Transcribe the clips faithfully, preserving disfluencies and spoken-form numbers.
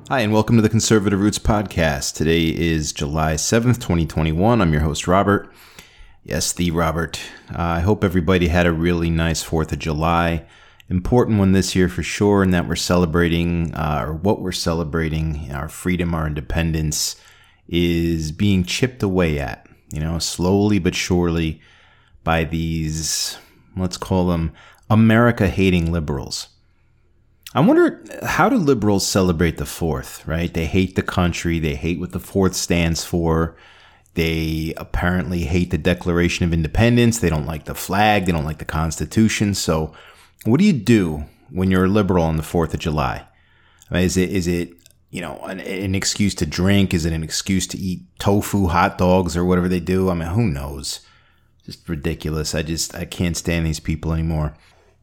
Hi, and welcome to the Conservative Roots Podcast. Today is July seventh, twenty twenty-one. I'm your host, Robert. Yes, the Robert. Uh, I hope everybody had a really nice fourth of July. Important one this year for sure, in that we're celebrating, uh, or what we're celebrating, our freedom, our independence, is being chipped away at, you know, slowly but surely by these, let's call them, America-hating liberals. I wonder, how do liberals celebrate the fourth, right? They hate the country. They hate what the fourth stands for. They apparently hate the Declaration of Independence. They don't like the flag. They don't like the Constitution. So what do you do when you're a liberal on the fourth of July? I mean, is it, is it, you know, an, an excuse to drink? Is it an excuse to eat tofu hot dogs or whatever they do? I mean, who knows? Just ridiculous. I just, I can't stand these people anymore.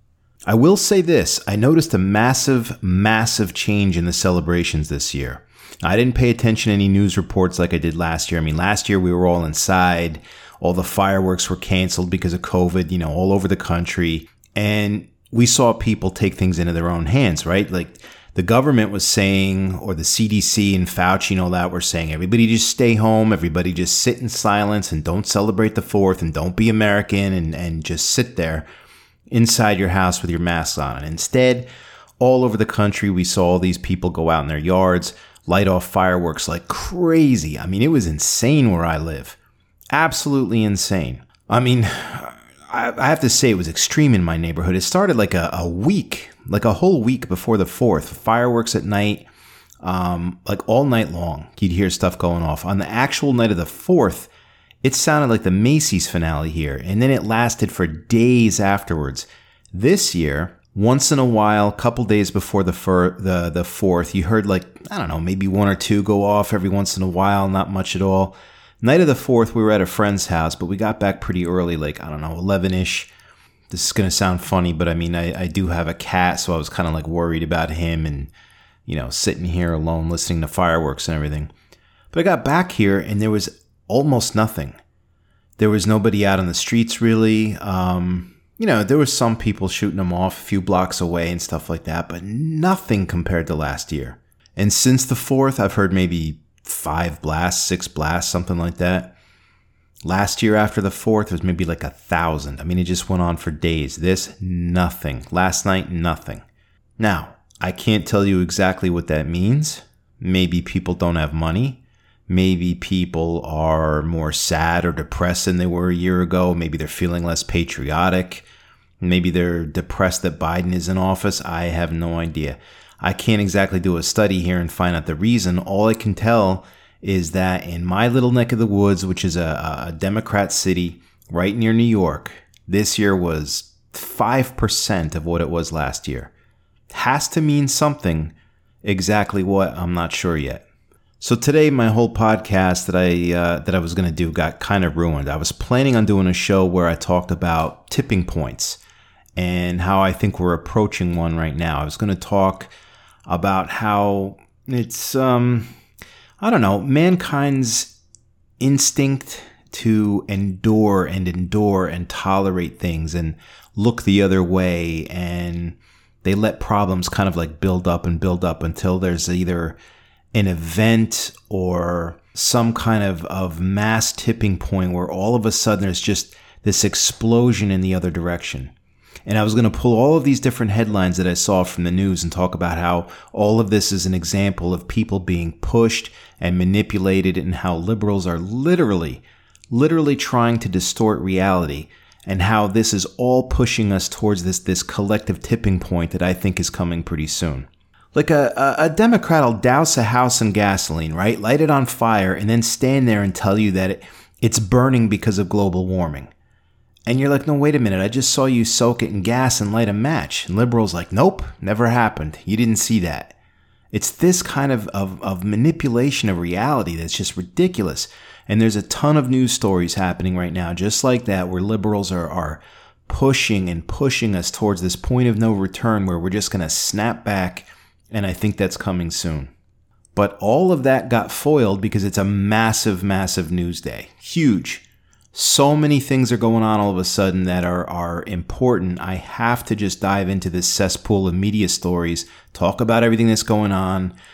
I will say this, I noticed a massive, massive change in the celebrations this year. I didn't pay attention to any news reports like I did last year. I mean, last year we were all inside, all the fireworks were canceled because of COVID, you know, all over the country. And we saw people take things into their own hands, right? Like the government was saying, or the C D C and Fauci and all that were saying, everybody just stay home, everybody just sit in silence and don't celebrate the fourth and don't be American and, and just sit there inside your house with your mask on. And instead, all over the country, we saw all these people go out in their yards, light off fireworks like crazy. I mean, it was insane where I live. Absolutely insane. I mean, I, I have to say it was extreme in my neighborhood. It started like a, a week, like a whole week before the fourth. Fireworks at night, um, like all night long. You'd hear stuff going off. On the actual night of the fourth, it sounded like the Macy's finale here, and then it lasted for days afterwards. This year, once in a while, a couple days before the fir- the the fourth, you heard like, I don't know, maybe one or two go off every once in a while, not much at all. Night of the fourth, we were at a friend's house, but we got back pretty early, like, I don't know, eleven-ish. This is going to sound funny, but I mean, I, I do have a cat, so I was kind of like worried about him and, you know, sitting here alone listening to fireworks and everything. But I got back here, and there was almost nothing. There was nobody out on the streets, really. Um, you know, there was some people shooting them off a few blocks away and stuff like that, but nothing compared to last year. And since the fourth, I've heard maybe five blasts, six blasts, something like that. Last year after the fourth, it was maybe like a thousand. I mean, it just went on for days. This, nothing. Last night, nothing. Now, I can't tell you exactly what that means. Maybe people don't have money. Maybe people are more sad or depressed than they were a year ago. Maybe they're feeling less patriotic. Maybe they're depressed that Biden is in office. I have no idea. I can't exactly do a study here and find out the reason. All I can tell is that in my little neck of the woods, which is a, a Democrat city right near New York, this year was five percent of what it was last year. Has to mean something. Exactly what, I'm not sure yet. So today, my whole podcast that I uh, that I was going to do got kind of ruined. I was planning on doing a show where I talked about tipping points and how I think we're approaching one right now. I was going to talk about how it's, um, I don't know, mankind's instinct to endure and endure and tolerate things and look the other way. And they let problems kind of like build up and build up until there's either an event or some kind of, of mass tipping point where all of a sudden there's just this explosion in the other direction. And I was going to pull all of these different headlines that I saw from the news and talk about how all of this is an example of people being pushed and manipulated and how liberals are literally, literally trying to distort reality and how this is all pushing us towards this, this collective tipping point that I think is coming pretty soon. Like a, a, a Democrat will douse a house in gasoline, right? Light it on fire and then stand there and tell you that it, it's burning because of global warming. And you're like, no, wait a minute. I just saw you soak it in gas and light a match. And liberals like, nope, never happened. You didn't see that. It's this kind of, of, of manipulation of reality that's just ridiculous. And there's a ton of news stories happening right now just like that where liberals are, are pushing and pushing us towards this point of no return where we're just going to snap back. And I think that's coming soon. But all of that got foiled because it's a massive, massive news day. Huge. So many things are going on all of a sudden that are, are important. I have to just dive into this cesspool of media stories, talk about everything that's going on,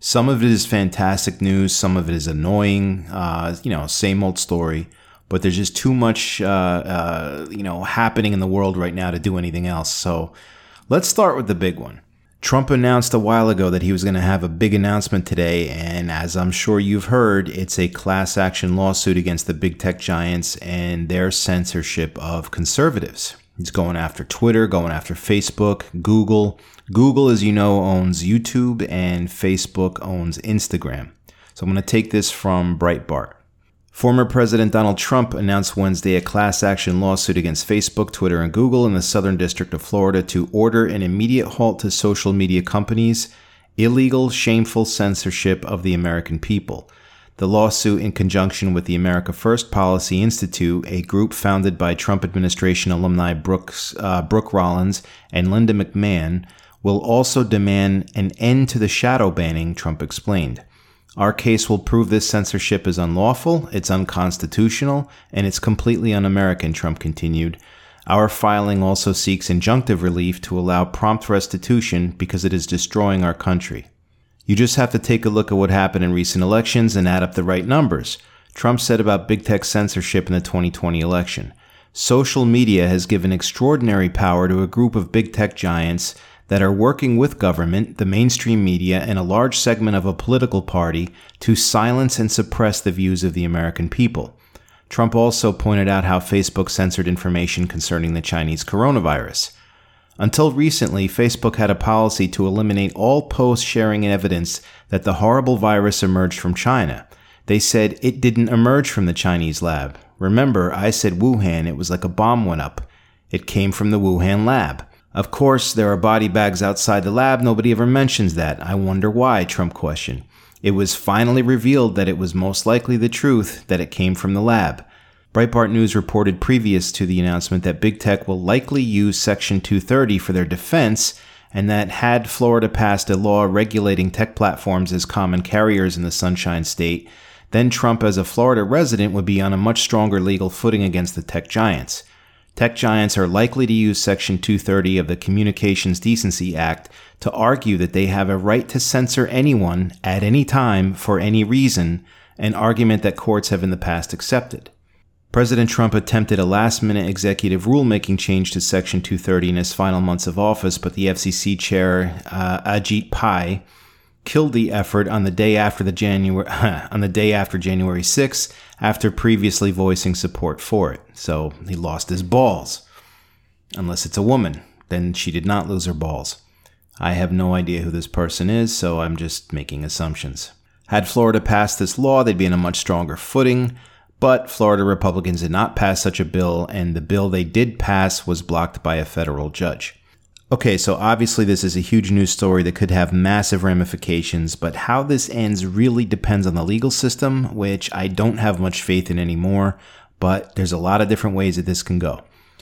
Some of it is fantastic news. Some of it is annoying. Uh, you know, same old story. But there's just too much, uh, uh, you know, happening in the world right now to do anything else. So let's start with the big one. Trump announced a while ago that he was going to have a big announcement today. And as I'm sure you've heard, it's a class action lawsuit against the big tech giants and their censorship of conservatives. He's going after Twitter, going after Facebook, Google. Google, as you know, owns YouTube and Facebook owns Instagram. So I'm going to take this from Breitbart. Former President Donald Trump announced Wednesday a class action lawsuit against Facebook, Twitter, and Google in the Southern District of Florida to order an immediate halt to social media companies' illegal, shameful censorship of the American people. The lawsuit, in conjunction with the America First Policy Institute, a group founded by Trump administration alumni Brooks, uh, Brooke Rollins and Linda McMahon, will also demand an end to the shadow banning, Trump explained. Our case will prove this censorship is unlawful, it's unconstitutional, and it's completely un-American, Trump continued. Our filing also seeks injunctive relief to allow prompt restitution because it is destroying our country. You just have to take a look at what happened in recent elections and add up the right numbers, Trump said about big tech censorship in the twenty twenty election. Social media has given extraordinary power to a group of big tech giants that are working with government, the mainstream media, and a large segment of a political party to silence and suppress the views of the American people. Trump also pointed out how Facebook censored information concerning the Chinese coronavirus. Until recently, Facebook had a policy to eliminate all posts sharing evidence that the horrible virus emerged from China. They said it didn't emerge from the Chinese lab. Remember, I said Wuhan, it was like a bomb went up. It came from the Wuhan lab. Of course, there are body bags outside the lab. Nobody ever mentions that. I wonder why, Trump questioned. It was finally revealed that it was most likely the truth that it came from the lab. Breitbart News reported previous to the announcement that big tech will likely use Section two thirty for their defense, and that had Florida passed a law regulating tech platforms as common carriers in the Sunshine State, then Trump as a Florida resident would be on a much stronger legal footing against the tech giants. Tech giants are likely to use Section two thirty of the Communications Decency Act to argue that they have a right to censor anyone at any time for any reason, an argument that courts have in the past accepted. President Trump attempted a last-minute executive rulemaking change to Section two thirty in his final months of office, but the F C C chair, uh, Ajit Pai, killed the effort on the day after the January on the day after January sixth, after previously voicing support for it. So he lost his balls. Unless it's a woman, then she did not lose her balls. I have no idea who this person is, so I'm just making assumptions. Had Florida passed this law, they'd be in a much stronger footing, but Florida Republicans did not pass such a bill, and the bill they did pass was blocked by a federal judge. Okay, so obviously this is a huge news story that could have massive ramifications, but how this ends really depends on the legal system, which I don't have much faith in anymore, but there's a lot of different ways that this can go.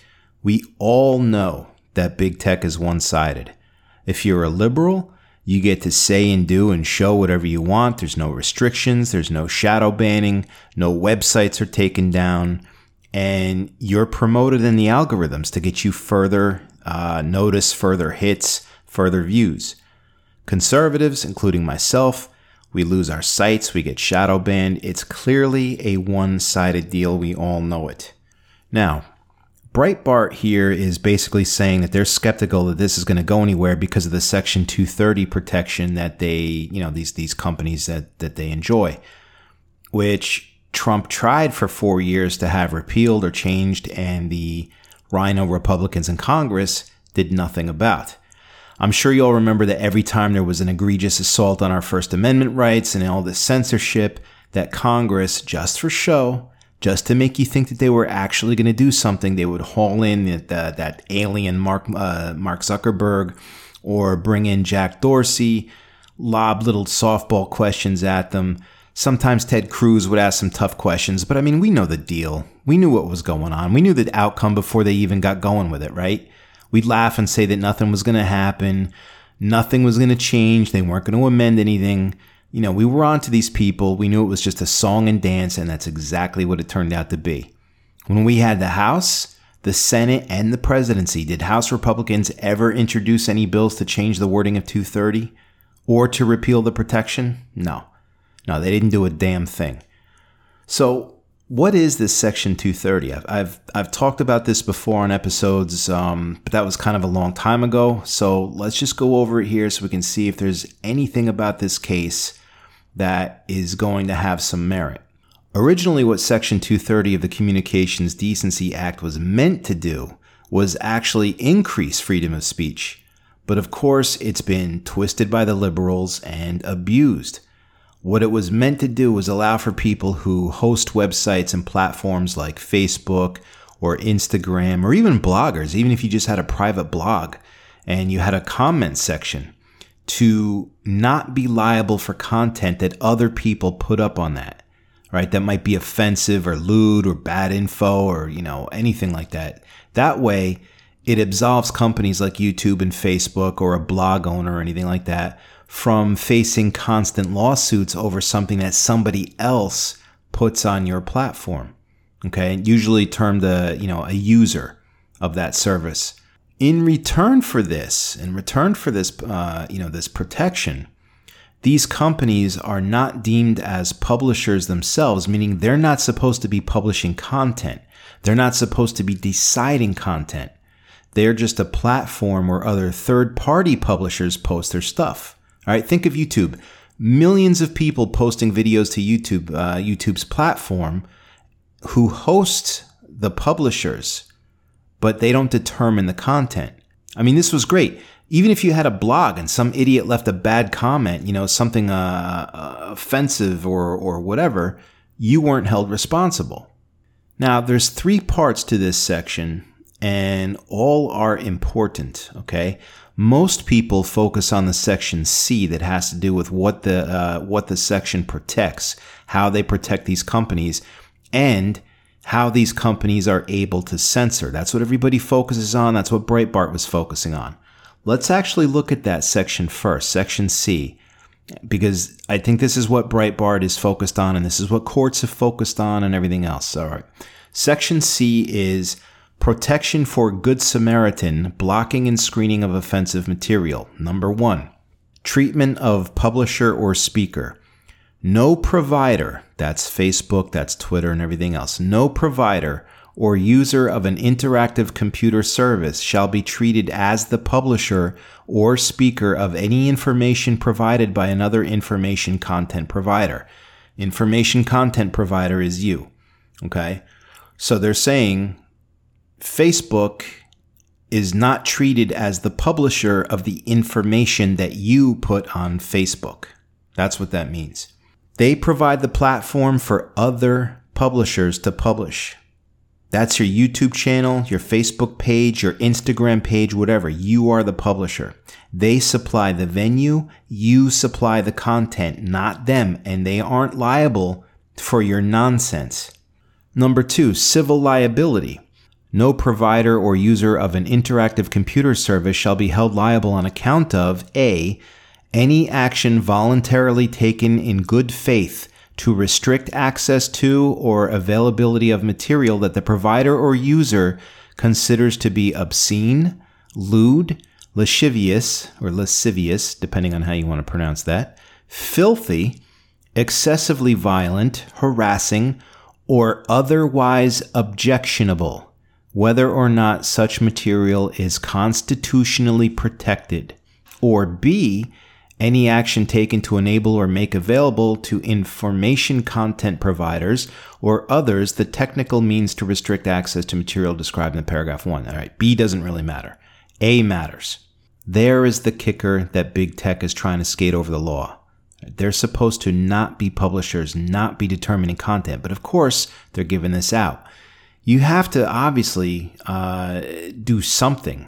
We all know that big tech is one-sided. If you're a liberal, you get to say and do and show whatever you want. There's no restrictions, there's no shadow banning, no websites are taken down, and you're promoted in the algorithms to get you further Uh, notice, further hits, further views. Conservatives, including myself, we lose our sites, we get shadow banned. It's clearly a one-sided deal. We all know it. Now, Breitbart here is basically saying that they're skeptical that this is going to go anywhere because of the Section two thirty protection that they, you know, these these companies that, that they enjoy, which Trump tried for four years to have repealed or changed, and the Rhino Republicans in Congress did nothing about. I'm sure you all remember that every time there was an egregious assault on our First Amendment rights and all this censorship, that Congress, just for show, just to make you think that they were actually going to do something, they would haul in the, the, that alien Mark, uh, Mark Zuckerberg, or bring in Jack Dorsey, lob little softball questions at them. Sometimes Ted Cruz would ask some tough questions, but I mean, we know the deal. We knew what was going on. We knew the outcome before they even got going with it, right? We'd laugh and say that nothing was going to happen. Nothing was going to change. They weren't going to amend anything. You know, we were on to these people. We knew it was just a song and dance, and that's exactly what it turned out to be. When we had the House, the Senate, and the presidency, did House Republicans ever introduce any bills to change the wording of two thirty? or to repeal the protection? No. No, they didn't do a damn thing. So what is this Section two thirty? I've I've, I've talked about this before on episodes, um, but that was kind of a long time ago. So let's just go over it here so we can see if there's anything about this case that is going to have some merit. Originally, what Section two thirty of the Communications Decency Act was meant to do was actually increase freedom of speech. But of course, it's been twisted by the liberals and abused. What it was meant to do was allow for people who host websites and platforms like Facebook or Instagram or even bloggers, even if you just had a private blog and you had a comment section, to not be liable for content that other people put up on that, right? That might be offensive or lewd or bad info or, you know, anything like that. That way, it absolves companies like YouTube and Facebook or a blog owner or anything like that from facing constant lawsuits over something that somebody else puts on your platform. Okay, usually termed a, you know, a user of that service. In return for this, in return for this, uh, you know, this protection, these companies are not deemed as publishers themselves, meaning they're not supposed to be publishing content. They're not supposed to be deciding content. They're just a platform where other third-party publishers post their stuff. All right, think of YouTube. Millions of people posting videos to YouTube, uh, YouTube's platform, who host the publishers, but they don't determine the content. I mean, this was great. Even if you had a blog and some idiot left a bad comment, you know, something uh, uh, offensive or or whatever, you weren't held responsible. Now, there's three parts to this section, and all are important, okay? Most people focus on the section C that has to do with what the uh, what the section protects, how they protect these companies, and how these companies are able to censor. That's what everybody focuses on. That's what Breitbart was focusing on. Let's actually look at that section first, section C, because I think this is what Breitbart is focused on, and this is what courts have focused on and everything else. All right. Section C is protection for Good Samaritan, blocking and screening of offensive material. Number one, treatment of publisher or speaker. No provider, that's Facebook, that's Twitter and everything else, no provider or user of an interactive computer service shall be treated as the publisher or speaker of any information provided by another information content provider. Information content provider is you, okay? So they're saying Facebook is not treated as the publisher of the information that you put on Facebook. That's what that means. They provide the platform for other publishers to publish. That's your YouTube channel, your Facebook page, your Instagram page, whatever. You are the publisher. They supply the venue, you supply the content, not them, and they aren't liable for your nonsense. Number two, civil liability. No provider or user of an interactive computer service shall be held liable on account of A, any action voluntarily taken in good faith to restrict access to or availability of material that the provider or user considers to be obscene, lewd, lascivious, or lascivious, depending on how you want to pronounce that, filthy, excessively violent, harassing, or otherwise objectionable, whether or not such material is constitutionally protected. Or B, any action taken to enable or make available to information content providers or others the technical means to restrict access to material described in paragraph one. All right, B doesn't really matter. A matters. There is the kicker that big tech is trying to skate over the law. They're supposed to not be publishers, not be determining content, but of course they're giving this out. You have to obviously uh, do something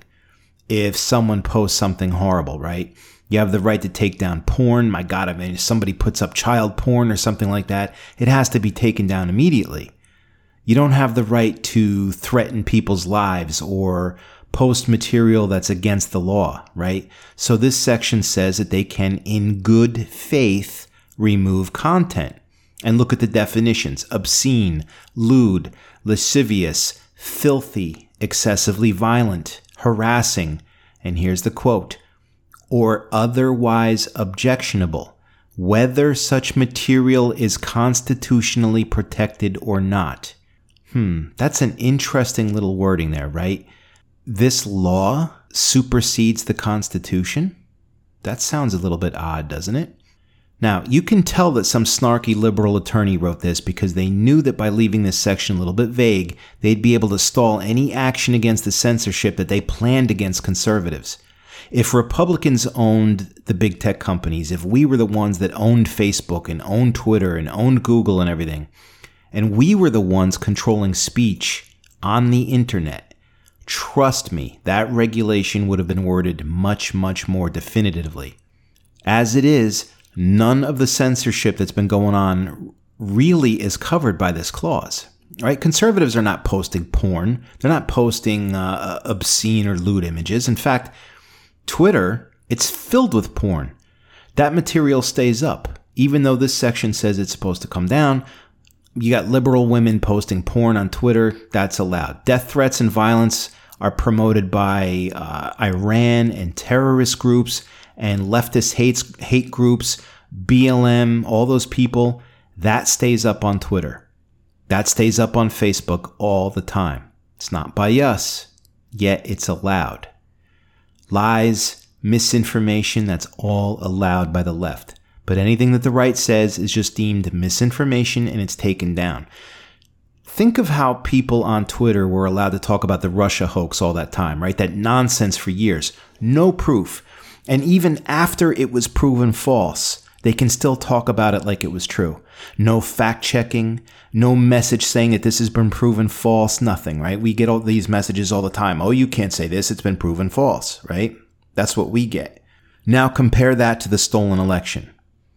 if someone posts something horrible, right? You have the right to take down porn. My God, I mean, if somebody puts up child porn or something like that, it has to be taken down immediately. You don't have the right to threaten people's lives or post material that's against the law, right? So this section says that they can, in good faith, remove content. And look at the definitions: obscene, lewd, lascivious, filthy, excessively violent, harassing, and here's the quote, or otherwise objectionable, whether such material is constitutionally protected or not. Hmm, that's an interesting little wording there, right? This law supersedes the Constitution? That sounds a little bit odd, doesn't it? Now, you can tell that some snarky liberal attorney wrote this because they knew that by leaving this section a little bit vague, they'd be able to stall any action against the censorship that they planned against conservatives. If Republicans owned the big tech companies, if we were the ones that owned Facebook and owned Twitter and owned Google and everything, and we were the ones controlling speech on the internet, trust me, that regulation would have been worded much, much more definitively. As it is, none of the censorship that's been going on really is covered by this clause, right? Conservatives are not posting porn. They're not posting uh, obscene or lewd images. In fact, Twitter, it's filled with porn. That material stays up. Even though this section says it's supposed to come down, you got liberal women posting porn on Twitter. That's allowed. Death threats and violence are promoted by uh, Iran and terrorist groups and leftist hates, hate groups, B L M, all those people. That stays up on Twitter. That stays up on Facebook all the time. It's not by us, yet it's allowed. Lies, misinformation, that's all allowed by the left. But anything that the right says is just deemed misinformation and it's taken down. Think of how people on Twitter were allowed to talk about the Russia hoax all that time, right? That nonsense for years. No proof. And even after it was proven false, they can still talk about it like it was true. No fact checking, no message saying that this has been proven false, nothing, right? We get all these messages all the time. Oh, you can't say this, it's been proven false, right? That's what we get. Now compare that to the stolen election.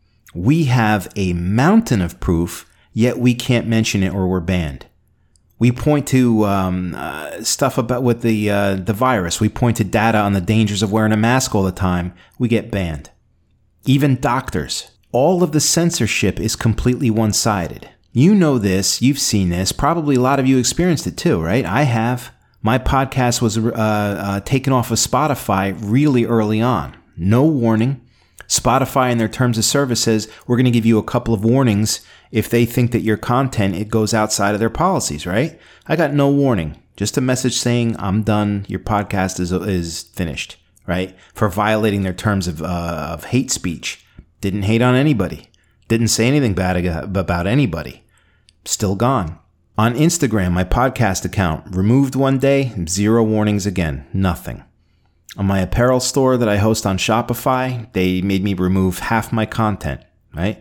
We have a mountain of proof, yet we can't mention it or we're banned. We point to um, uh, stuff about with the uh, the virus. We point to data on the dangers of wearing a mask all the time. We get banned. Even doctors. All of the censorship is completely one-sided. You know this. You've seen this. Probably a lot of you experienced it too, right? I have. My podcast was uh, uh, taken off of Spotify really early on. No warning. Spotify in their terms of service says, we're going to give you a couple of warnings if they think that your content, it goes outside of their policies, right? I got no warning. Just a message saying, I'm done. Your podcast is is finished, right? For violating their terms of, uh, of hate speech. Didn't hate on anybody. Didn't say anything bad about anybody. Still gone. On Instagram, my podcast account, removed one day, zero warnings again. Nothing. On my apparel store that I host on Shopify, they made me remove half my content, right?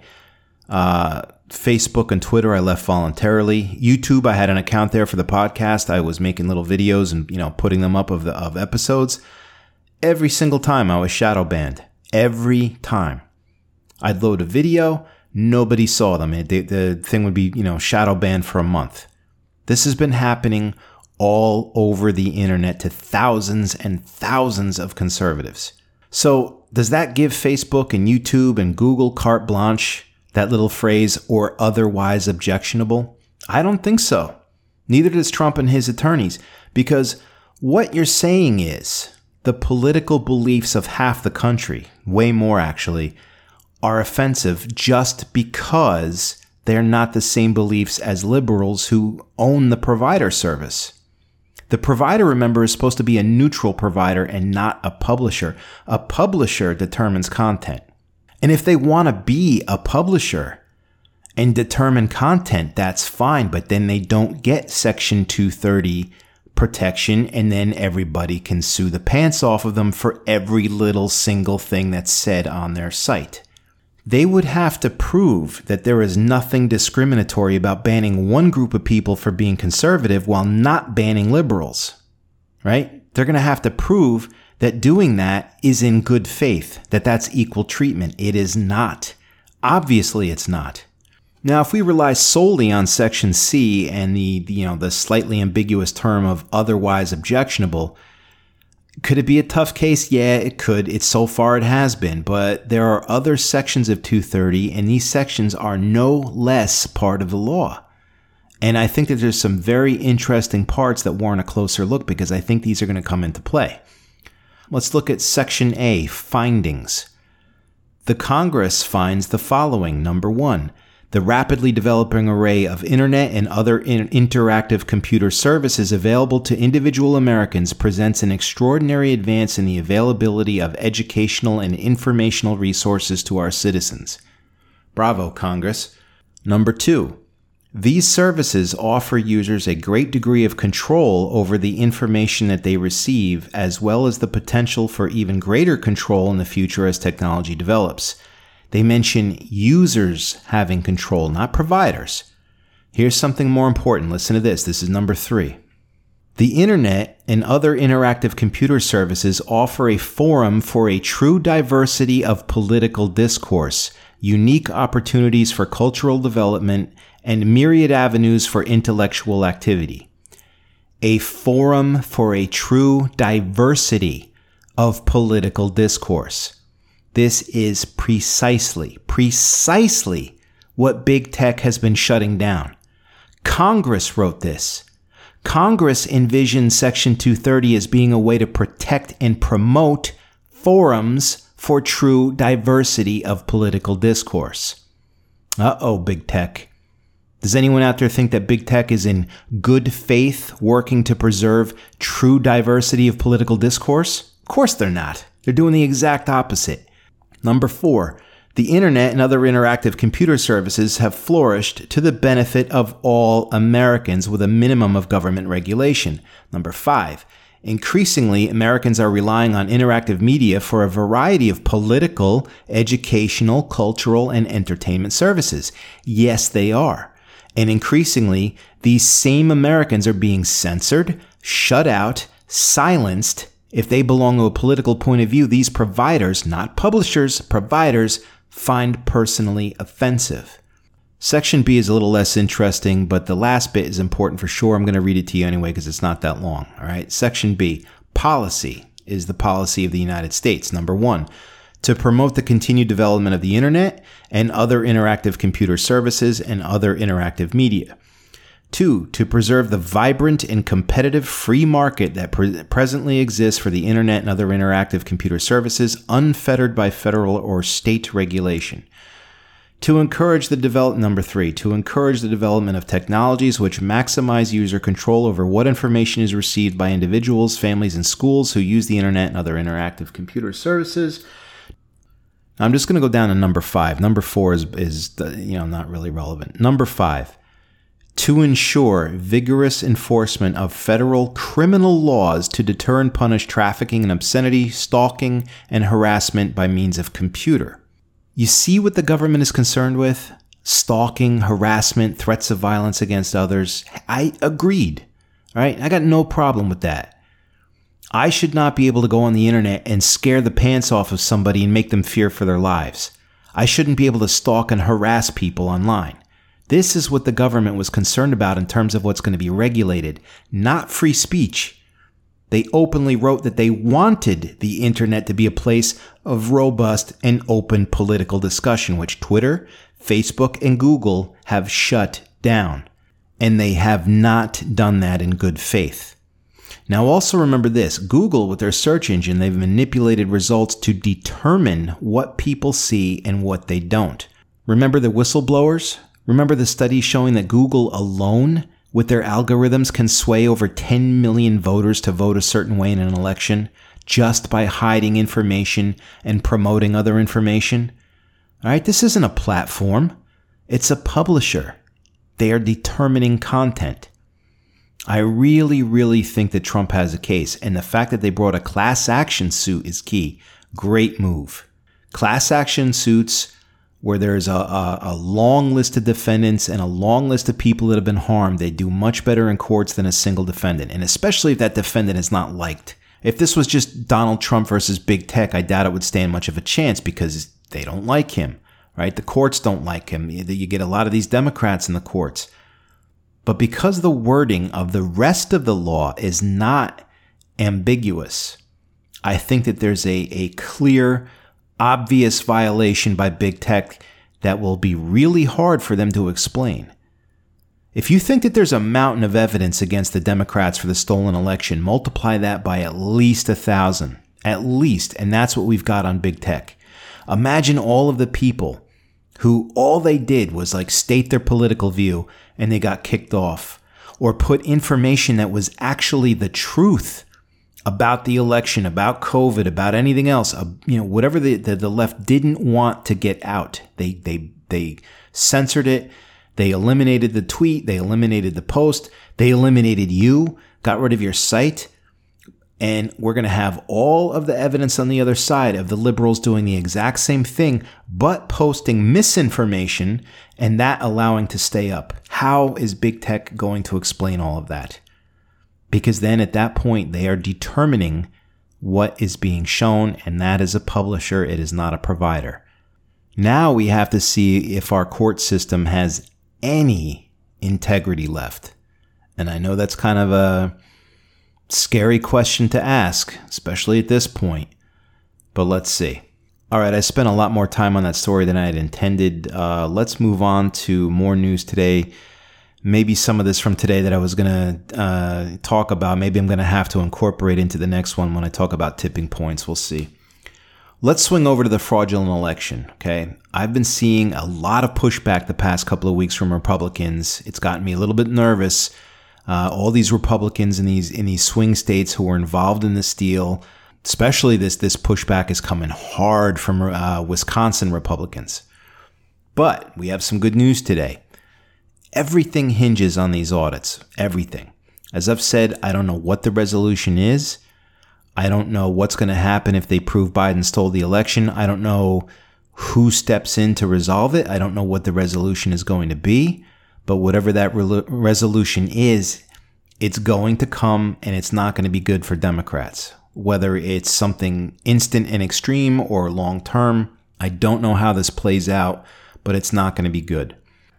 Uh, Facebook and Twitter, I left voluntarily. YouTube, I had an account there for the podcast. I was making little videos and, you know, putting them up of the of episodes. Every single time I was shadow banned. Every time. I'd load a video, nobody saw them. It, the, the thing would be, you know, shadow banned for a month. This has been happening all over the internet to thousands and thousands of conservatives. So does that give Facebook and YouTube and Google carte blanche, that little phrase, or otherwise objectionable? I don't think so. Neither does Trump and his attorneys, because what you're saying is the political beliefs of half the country, way more actually, are offensive just because they're not the same beliefs as liberals who own the provider service. The provider, remember, is supposed to be a neutral provider and not a publisher. A publisher determines content. And if they want to be a publisher and determine content, that's fine, but then they don't get Section two thirty protection, and then everybody can sue the pants off of them for every little single thing that's said on their site. They would have to prove that there is nothing discriminatory about banning one group of people for being conservative while not banning liberals, right? They're going to have to prove that doing that is in good faith, that that's equal treatment. It is not. Obviously, it's not. Now, if we rely solely on Section C and the, you know, the slightly ambiguous term of otherwise objectionable, could it be a tough case? Yeah, it could. It's so far it has been, but there are other sections of two thirty, and these sections are no less part of the law. And I think that there's some very interesting parts that warrant a closer look because I think these are going to come into play. Let's look at Section A, Findings. The Congress finds the following. Number one, the rapidly developing array of internet and other in- interactive computer services available to individual Americans presents an extraordinary advance in the availability of educational and informational resources to our citizens. Bravo, Congress. Number two, these services offer users a great degree of control over the information that they receive, as well as the potential for even greater control in the future as technology develops. They mention users having control, not providers. Here's something more important. Listen to this. This is number three. The internet and other interactive computer services offer a forum for a true diversity of political discourse, unique opportunities for cultural development, and myriad avenues for intellectual activity. A forum for a true diversity of political discourse. This is precisely, precisely what big tech has been shutting down. Congress wrote this. Congress envisioned Section two thirty as being a way to protect and promote forums for true diversity of political discourse. Uh-oh, big tech. Does anyone out there think that big tech is in good faith working to preserve true diversity of political discourse? Of course they're not. They're doing the exact opposite. Number four, the internet and other interactive computer services have flourished to the benefit of all Americans with a minimum of government regulation. Number five, increasingly, Americans are relying on interactive media for a variety of political, educational, cultural, and entertainment services. Yes, they are. And increasingly, these same Americans are being censored, shut out, silenced. If they belong to a political point of view, these providers, not publishers, providers, find personally offensive. Section B is a little less interesting, but the last bit is important for sure. I'm going to read it to you anyway because it's not that long. All right. Section B, policy is the policy of the United States. Number one, to promote the continued development of the internet and other interactive computer services and other interactive media. Two, to preserve the vibrant and competitive free market that pre- presently exists for the internet and other interactive computer services, unfettered by federal or state regulation. To encourage the develop- number three, to encourage the development of technologies which maximize user control over what information is received by individuals, families, and schools who use the internet and other interactive computer services. I'm just going to go down to number five. Number four is, is you know, not really relevant. Number five, to ensure vigorous enforcement of federal criminal laws to deter and punish trafficking and obscenity, stalking, and harassment by means of computer. You see what the government is concerned with? Stalking, harassment, threats of violence against others. I agreed. All right, I got no problem with that. I should not be able to go on the internet and scare the pants off of somebody and make them fear for their lives. I shouldn't be able to stalk and harass people online. This is what the government was concerned about in terms of what's going to be regulated, not free speech. They openly wrote that they wanted the internet to be a place of robust and open political discussion, which Twitter, Facebook, and Google have shut down. And they have not done that in good faith. Now also remember this, Google with their search engine, they've manipulated results to determine what people see and what they don't. Remember the whistleblowers? Remember the study showing that Google alone with their algorithms can sway over ten million voters to vote a certain way in an election just by hiding information and promoting other information? All right, this isn't a platform. It's a publisher. They are determining content. I really, really think that Trump has a case, and the fact that they brought a class action suit is key. Great move. Class action suits where there's a, a, a long list of defendants and a long list of people that have been harmed, they do much better in courts than a single defendant, and especially if that defendant is not liked. If this was just Donald Trump versus big tech, I doubt it would stand much of a chance because they don't like him, right? The courts don't like him. You get a lot of these Democrats in the courts. But because the wording of the rest of the law is not ambiguous, I think that there's a, a clear, obvious violation by big tech that will be really hard for them to explain. If you think that there's a mountain of evidence against the Democrats for the stolen election, multiply that by at least a thousand. at least. And that's what we've got on big tech. Imagine all of the people who all they did was like state their political view and they got kicked off, or put information that was actually the truth about the election, about COVID, about anything else, uh, you know, whatever the, the, the left didn't want to get out. They, they, they censored it. They eliminated the tweet. They eliminated the post. They eliminated you, got rid of your site. And we're going to have all of the evidence on the other side of the liberals doing the exact same thing, but posting misinformation and that allowing to stay up. How is big tech going to explain all of that? Because then at that point, they are determining what is being shown, and that is a publisher. It is not a provider. Now we have to see if our court system has any integrity left. And I know that's kind of a scary question to ask, especially at this point, but let's see. All right, I spent a lot more time on that story than I had intended. Uh, let's move on to more news today. Maybe some of this from today that I was going to uh, talk about, maybe I'm going to have to incorporate into the next one when I talk about tipping points. We'll see. Let's swing over to the fraudulent election, okay? I've been seeing a lot of pushback the past couple of weeks from Republicans. It's gotten me a little bit nervous. Uh, all these Republicans in these in these swing states who were involved in this deal, especially this this pushback is coming hard from uh, Wisconsin Republicans. But we have some good news today. Everything hinges on these audits. Everything. As I've said, I don't know what the resolution is. I don't know what's going to happen if they prove Biden stole the election. I don't know who steps in to resolve it. I don't know what the resolution is going to be. But whatever that re- resolution is, it's going to come, and it's not going to be good for Democrats. Whether it's something instant and extreme or long-term, I don't know how this plays out, but it's not going to be good.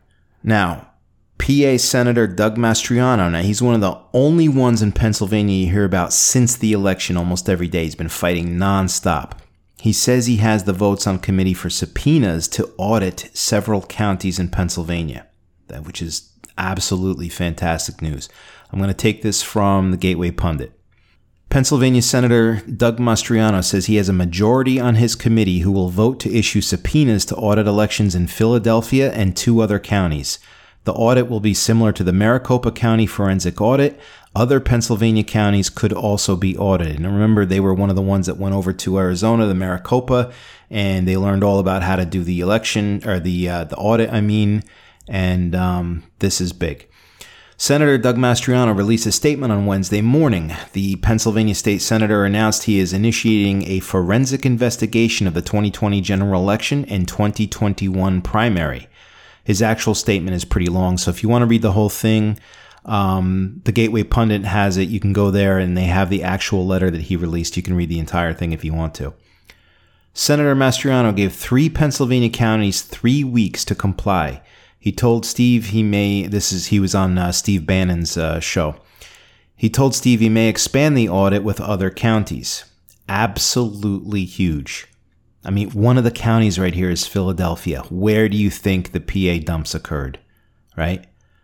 Now, P A Senator Doug Mastriano, now he's one of the only ones in Pennsylvania you hear about since the election almost every day. He's been fighting nonstop. He says he has the votes on committee for subpoenas to audit several counties in Pennsylvania, which is absolutely fantastic news. I'm going to take this from the Gateway Pundit. Pennsylvania Senator Doug Mastriano says he has a majority on his committee who will vote to issue subpoenas to audit elections in Philadelphia and two other counties. The audit will be similar to the Maricopa County forensic audit. Other Pennsylvania counties could also be audited. And remember, they were one of the ones that went over to Arizona, the Maricopa, and they learned all about how to do the election, or the uh, the audit, I mean, and um, this is big. Senator Doug Mastriano released a statement on Wednesday morning. The Pennsylvania state senator announced he is initiating a forensic investigation of the twenty twenty general election and twenty twenty-one primary. His actual statement is pretty long, so if you want to read the whole thing, um, the Gateway Pundit has it. You can go there, and they have the actual letter that he released. You can read the entire thing if you want to. Senator Mastriano gave three Pennsylvania counties three weeks to comply. He told Steve he may, this is, he was on uh, Steve Bannon's uh, show. He told Steve he may expand the audit with other counties. Absolutely huge. I mean, one of the counties right here is Philadelphia. Where do you think the P A dumps occurred, right?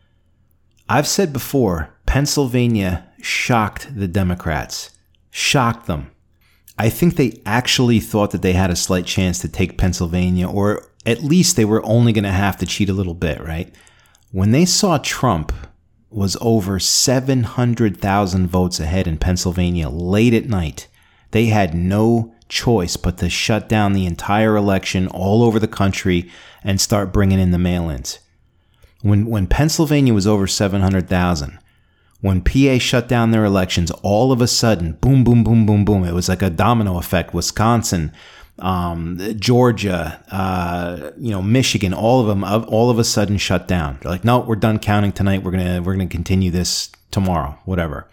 I've said before, Pennsylvania shocked the Democrats. Shocked them. I think they actually thought that they had a slight chance to take Pennsylvania, or at least they were only going to have to cheat a little bit, right? When they saw Trump was over seven hundred thousand votes ahead in Pennsylvania late at night, they had no choice but to shut down the entire election all over the country and start bringing in the mail-ins. When when Pennsylvania was over seven hundred thousand, when P A shut down their elections, all of a sudden, boom, boom, boom, boom, boom, it was like a domino effect. Wisconsin, um, Georgia, uh, you know, Michigan, all of them, all of a sudden shut down. They're like, no, we're done counting tonight. We're gonna we're gonna continue this tomorrow, whatever.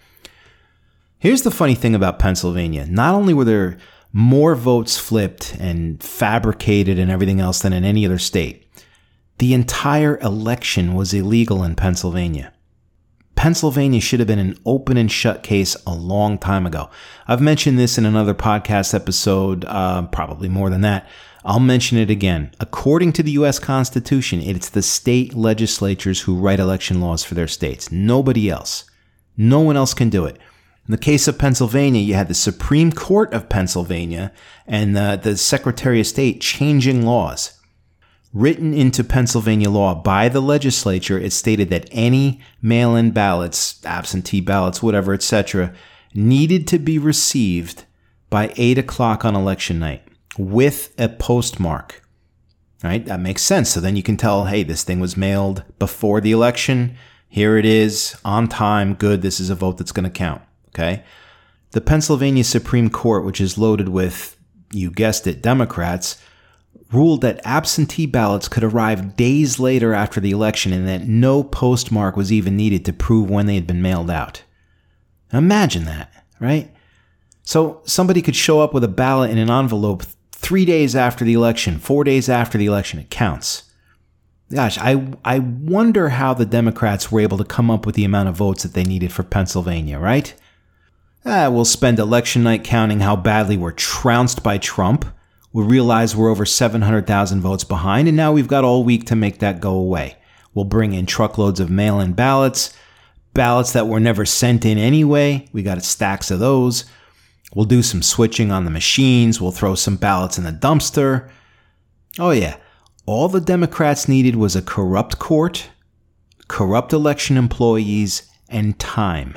Here's the funny thing about Pennsylvania. Not only were there more votes flipped and fabricated and everything else than in any other state, the entire election was illegal in Pennsylvania. Pennsylvania should have been an open and shut case a long time ago. I've mentioned this in another podcast episode, uh, probably more than that. I'll mention it again. According to the U S Constitution, it's the state legislatures who write election laws for their states. Nobody else. No one else can do it. In the case of Pennsylvania, you had the Supreme Court of Pennsylvania and the, the Secretary of State changing laws. Written into Pennsylvania law by the legislature, it stated that any mail-in ballots, absentee ballots, whatever, et cetera, needed to be received by eight o'clock on election night with a postmark. Right? That makes sense. So then you can tell, hey, this thing was mailed before the election. Here it is, on time, good. This is a vote that's going to count. Okay? The Pennsylvania Supreme Court, which is loaded with, you guessed it, Democrats, ruled that absentee ballots could arrive days later after the election and that no postmark was even needed to prove when they had been mailed out. Imagine that, right? So somebody could show up with a ballot in an envelope three days after the election, four days after the election. It counts. Gosh, I I wonder how the Democrats were able to come up with the amount of votes that they needed for Pennsylvania, right? Ah, we'll spend election night counting how badly we're trounced by Trump. We'll realize we're over seven hundred thousand votes behind, and now we've got all week to make that go away. We'll bring in truckloads of mail-in ballots, ballots that were never sent in anyway. We got stacks of those. We'll do some switching on the machines. We'll throw some ballots in the dumpster. Oh yeah, all the Democrats needed was a corrupt court, corrupt election employees, and time.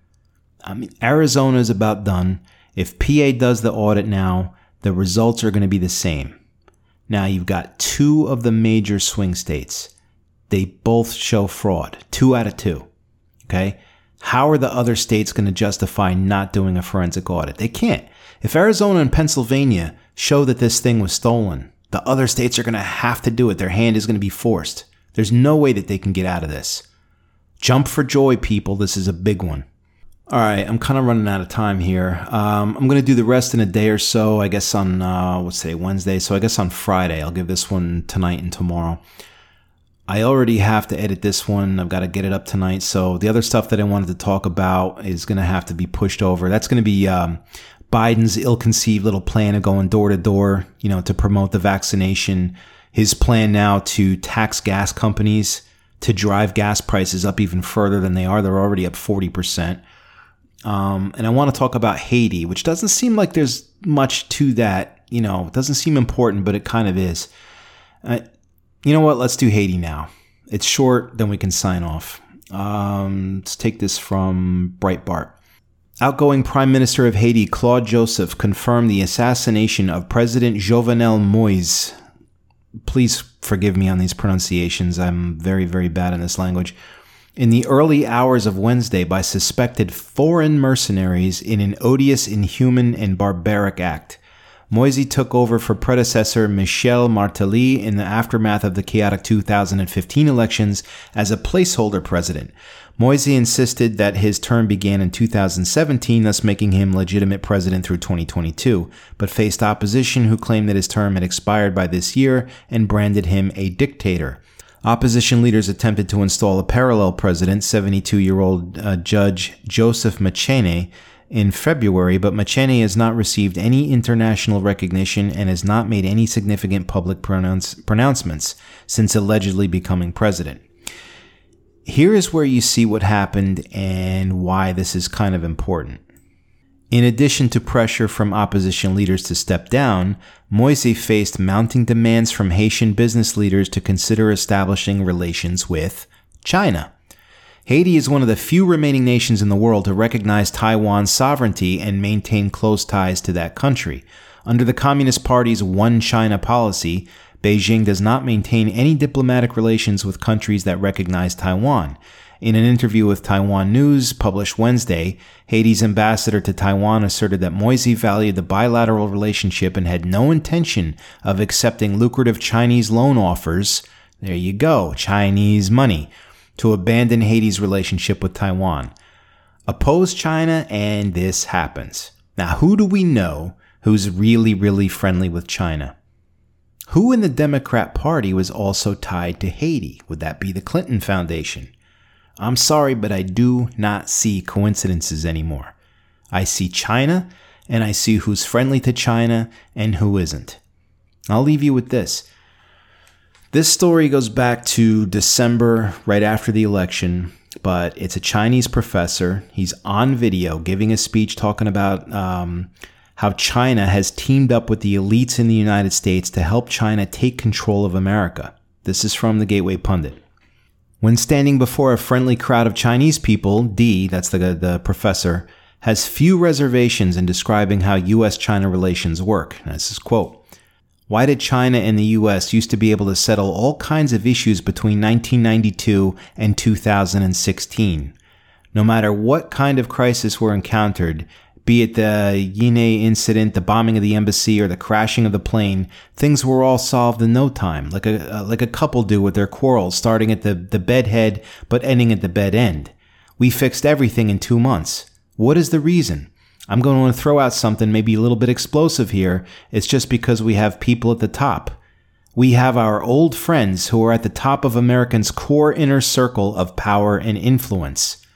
I mean, Arizona's about done. If P A does the audit now, the results are going to be the same. Now, you've got two of the major swing states. They both show fraud. Two out of two. Okay? How are the other states going to justify not doing a forensic audit? They can't. If Arizona and Pennsylvania show that this thing was stolen, the other states are going to have to do it. Their hand is going to be forced. There's no way that they can get out of this. Jump for joy, people. This is a big one. All right, I'm kind of running out of time here. Um, I'm going to do the rest in a day or so, I guess on, uh, what's today, Wednesday. So I guess on Friday, I'll give this one tonight and tomorrow. I already have to edit this one. I've got to get it up tonight. So the other stuff that I wanted to talk about is going to have to be pushed over. That's going to be um, Biden's ill-conceived little plan of going door to door, you know, to promote the vaccination. His plan now to tax gas companies to drive gas prices up even further than they are. They're already up forty percent. Um, and I want to talk about Haiti, which doesn't seem like there's much to that. You know, it doesn't seem important, but it kind of is. Uh, you know what? Let's do Haiti now. It's short, then we can sign off. Um, let's take this from Breitbart. Outgoing Prime Minister of Haiti, Claude Joseph, confirmed the assassination of President Jovenel Moïse. Please forgive me on these pronunciations. I'm very, very bad in this language. In the early hours of Wednesday by suspected foreign mercenaries in an odious, inhuman, and barbaric act. Moïse took over for predecessor Michel Martelly in the aftermath of the chaotic two thousand fifteen elections as a placeholder president. Moïse insisted that his term began in two thousand seventeen, thus making him legitimate president through twenty twenty-two, but faced opposition who claimed that his term had expired by this year and branded him a dictator. Opposition leaders attempted to install a parallel president, seventy-two-year-old uh, Judge Joseph Machene, in February, but Machene has not received any international recognition and has not made any significant public pronounce- pronouncements since allegedly becoming president. Here is where you see what happened and why this is kind of important. In addition to pressure from opposition leaders to step down, Moïse faced mounting demands from Haitian business leaders to consider establishing relations with China. Haiti is one of the few remaining nations in the world to recognize Taiwan's sovereignty and maintain close ties to that country. Under the Communist Party's One China policy, Beijing does not maintain any diplomatic relations with countries that recognize Taiwan. In an interview with Taiwan News published Wednesday, Haiti's ambassador to Taiwan asserted that Moïse valued the bilateral relationship and had no intention of accepting lucrative Chinese loan offers, there you go, Chinese money, to abandon Haiti's relationship with Taiwan. Oppose China and this happens. Now, who do we know who's really, really friendly with China? Who in the Democrat Party was also tied to Haiti? Would that be the Clinton Foundation? I'm sorry, but I do not see coincidences anymore. I see China, and I see who's friendly to China and who isn't. I'll leave you with this. This story goes back to December, right after the election. but it's a Chinese professor. He's on video giving a speech talking about um, how China has teamed up with the elites in the United States to help China take control of America. This is from the Gateway Pundit. When standing before a friendly crowd of Chinese people, D, that's the, the professor, has few reservations in describing how U S China relations work. And this is quote, "Why did China and the U S used to be able to settle all kinds of issues between nineteen ninety-two and two thousand sixteen? No matter what kind of crisis were encountered, be it the Yinei incident, the bombing of the embassy, or the crashing of the plane, things were all solved in no time, like a uh, like a couple do with their quarrels, starting at the, the bed head but ending at the bed end. We fixed everything in two months. What is the reason? I'm going to throw out something maybe a little bit explosive here. It's just because we have people at the top. We have our old friends who are at the top of Americans' core inner circle of power and influence.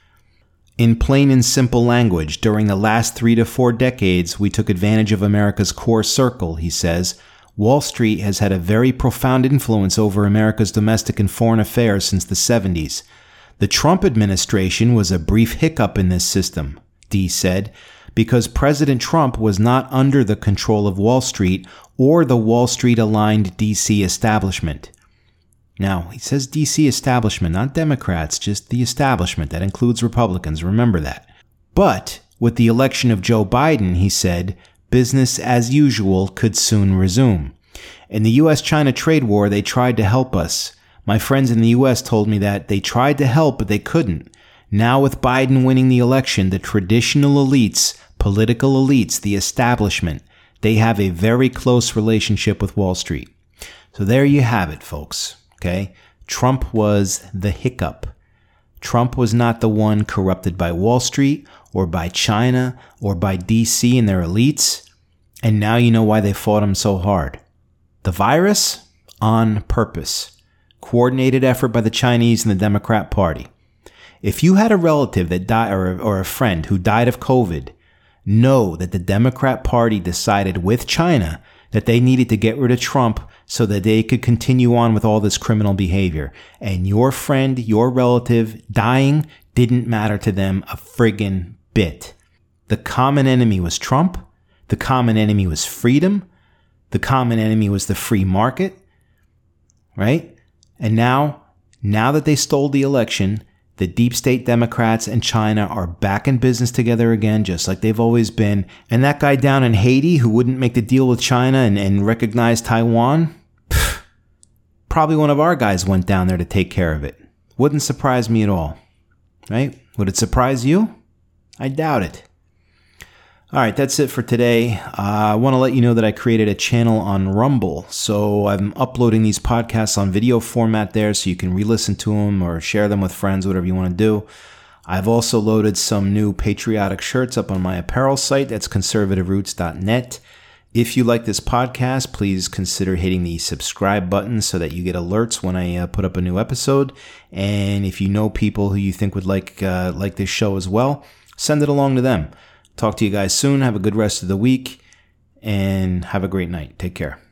In plain and simple language, during the last three to four decades, we took advantage of America's core circle," he says. "Wall Street has had a very profound influence over America's domestic and foreign affairs since the seventies. The Trump administration was a brief hiccup in this system," D said, "because President Trump was not under the control of Wall Street or the Wall Street-aligned D C establishment." Now, he says D C establishment, not Democrats, just the establishment. That includes Republicans, remember that. "But with the election of Joe Biden," he said, "business as usual could soon resume. In the U S China trade war, they tried to help us. My friends in the U S told me that they tried to help, but they couldn't. Now with Biden winning the election, the traditional elites, political elites, the establishment, they have a very close relationship with Wall Street." So there you have it, folks. Okay? Trump was the hiccup. Trump was not the one corrupted by Wall Street or by China or by D C and their elites. And now you know why they fought him so hard. The virus? On purpose. Coordinated effort by the Chinese and the Democrat Party. If you had a relative that died, or, or a friend who died of COVID, know that the Democrat Party decided with China that they needed to get rid of Trump so that they could continue on with all this criminal behavior. And your friend, your relative dying didn't matter to them a friggin' bit. The common enemy was Trump. The common enemy was freedom. The common enemy was the free market. Right? And now, now that they stole the election, the deep state Democrats and China are back in business together again, just like they've always been. And that guy down in Haiti who wouldn't make the deal with China and, and recognize Taiwan, pff, probably one of our guys went down there to take care of it. Wouldn't surprise me at all. Right? Would it surprise you? I doubt it. All right, that's it for today. Uh, I want to let you know that I created a channel on Rumble. So I'm uploading these podcasts on video format there so you can re-listen to them or share them with friends, whatever you want to do. I've also loaded some new patriotic shirts up on my apparel site. That's conservative roots dot net. If you like this podcast, please consider hitting the subscribe button so that you get alerts when I uh, put up a new episode. And if you know people who you think would like uh, like this show as well, send it along to them. Talk to you guys soon. Have a good rest of the week and have a great night. Take care.